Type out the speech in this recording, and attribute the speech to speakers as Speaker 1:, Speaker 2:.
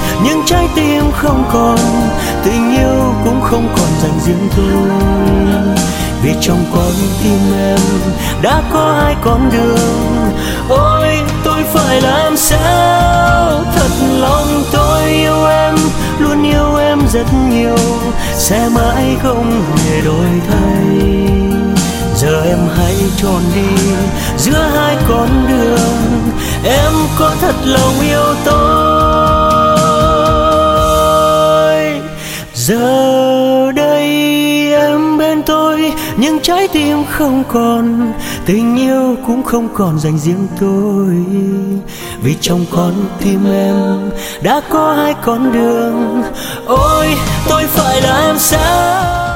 Speaker 1: nhưng trái tim không còn, tình yêu cũng không còn dành riêng tôi. Vì trong con tim em đã có hai con đường. Ôi tôi phải làm sao? Thật lòng tôi yêu em, luôn yêu em rất nhiều, sẽ mãi không hề đổi thay. Giờ em hãy chọn đi giữa hai con đường, em có thật lòng yêu tôi. Giờ đây em bên tôi, nhưng trái tim không còn, tình yêu cũng không còn dành riêng tôi. Vì trong con tim em đã có hai con đường. Ôi tôi phải làm sao?